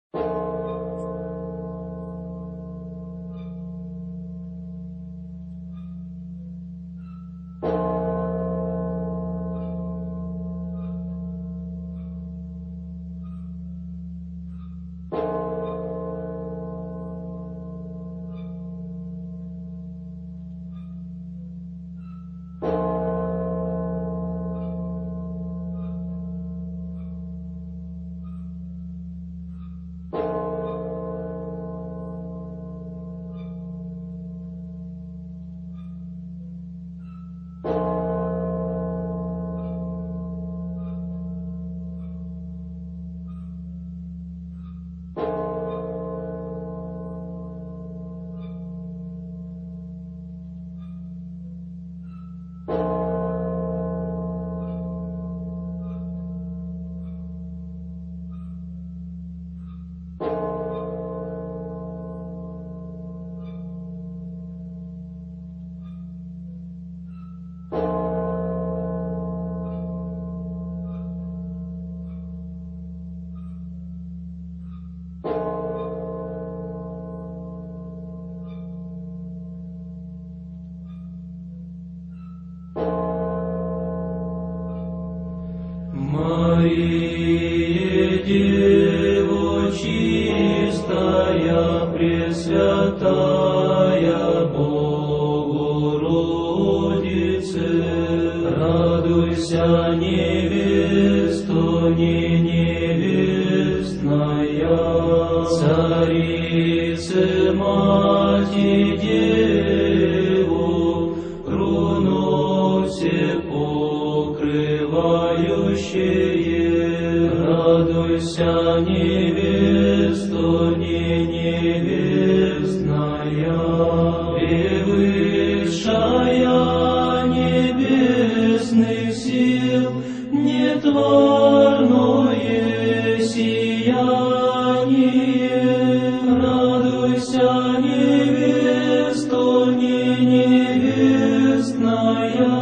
Мария, Дева чистая, Пресвятая Богородице, радуйся, невеста, не невестная, Царице, Мати, Деву, крону все покрывающее, радуйся, невеста, не невестная, превысшая небесных сил, нетворное сияние, радуйся, невеста, не невестная,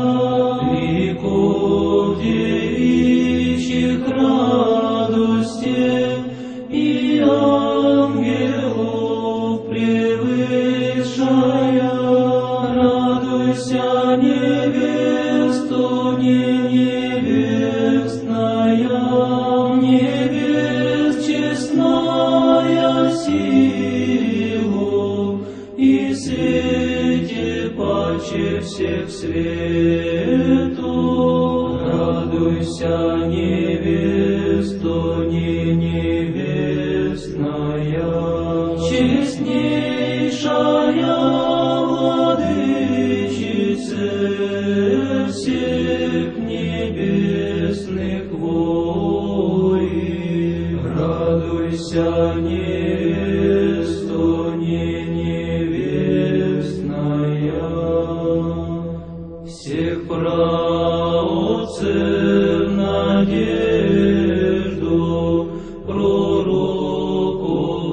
веков девичьих радостей и ангелов превышая, радуйся, невеста, не невестная, невест честная силу и свете паче всех свету, радуйся, невеста, не невестная, честнейшая владычица всех небесных воинов, радуйся, невеста, не невестная, всех праотцев надежду, пророков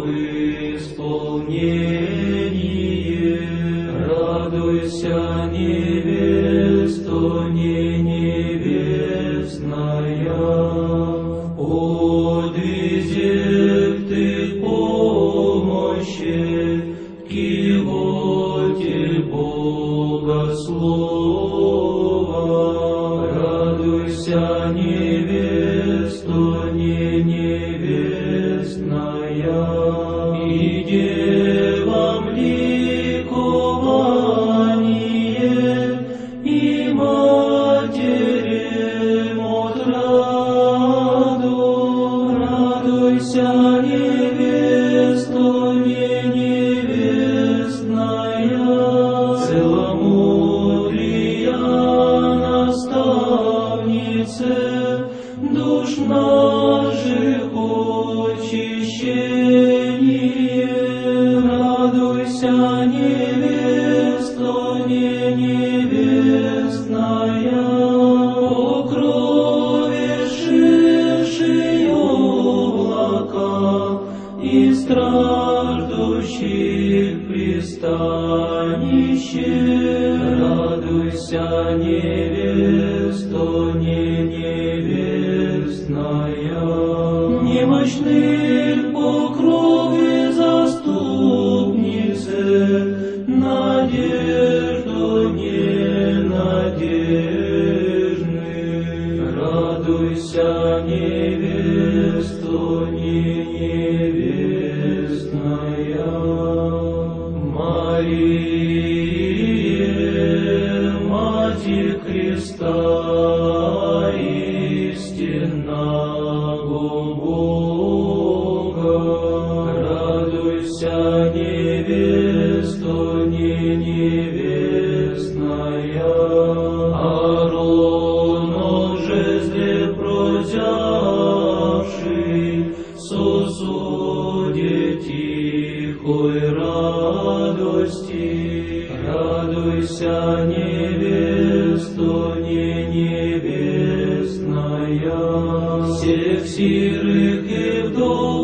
исполнение, радуйся, невеста, не невестная, подвизет ты помощи в кивоте Богослова, радуйся, невеста, не невестная, и девам ликование, и матерям отраду, радуйся, невеста, не невестная, целомудрия наставнице душ наших очищение, радуйся, невеста, не невестная, покровившие облака и страждущих пристанище, радуйся, невеста, не невестная, немощных покровителей Бога. Радуйся, невесто, не невестная, Ааронов жезле прозявший, сосуде тихой радости. Радуйся, невесто, не невестная, всех сирых и вдов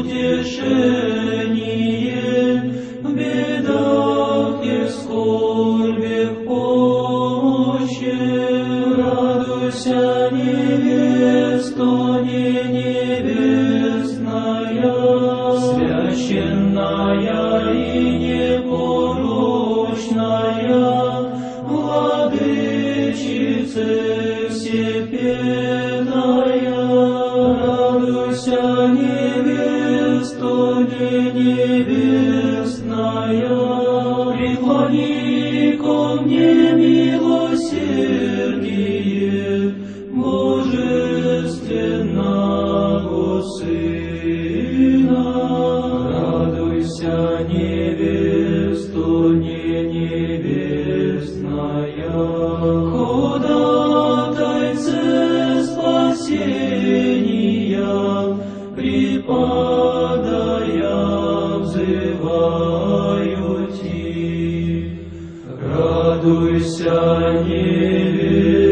утешение, в бедах и скорбях помощи. Радуйся, невесто, не невестная, священная и непорочная, владычице всепетая. Радуйся, невесто, не невестная, преклони ко мне милосердие Божественного Сына. Радуйся, невесто, не невестная, ходатайце спасения, преподая взываю ти. Радуйся, невеста,